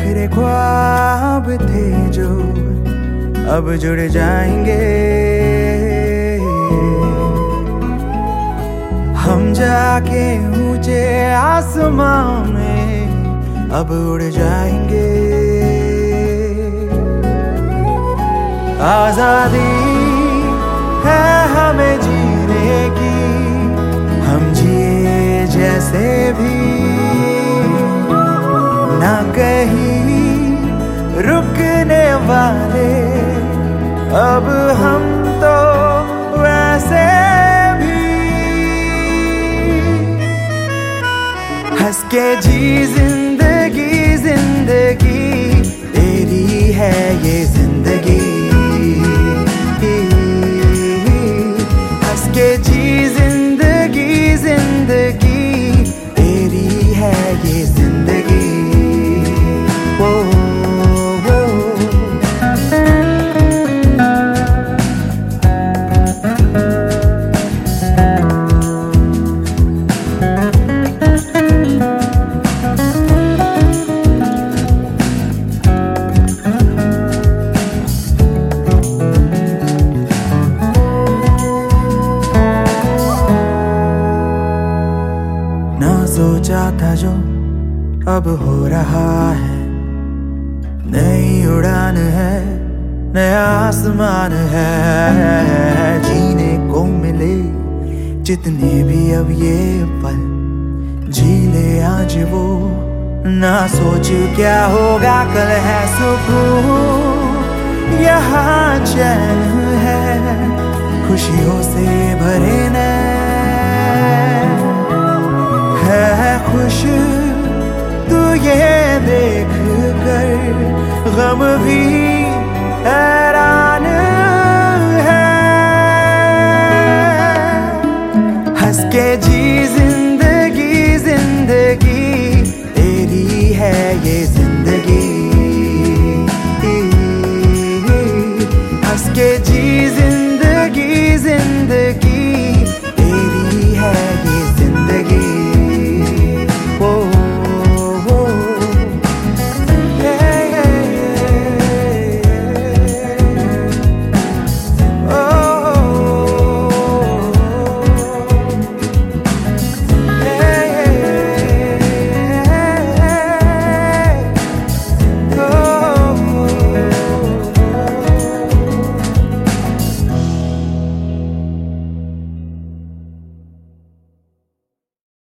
मेरे ख्वाब थे जो अब जुड़ जाएंगे। हम जाके ऊंचे आसमां में अब उड़ जाएंगे। आजादी है हमें जीने की, हम जिए जैसे भी, ना कहीं रुकने वाले अब हम तो वैसे भी। हंस के जी जिंदगी जिंदगी तेरी है ये जिंदगी। हंस के जी जिंदगी जिंदगी तेरी है ये जिंदगी। ओ, ओ, ना सोचा था जो अब हो रहा है, नई उड़ान है, नया आसमान है। जीने को मिले जितने भी अब ये पल, जी ले आज वो, ना सोच क्या होगा कल। है सुकून यहाँ चैन है, खुशियों से भरे नैन है खुश तू ये देख कर, गम भी हैरान है। हंस के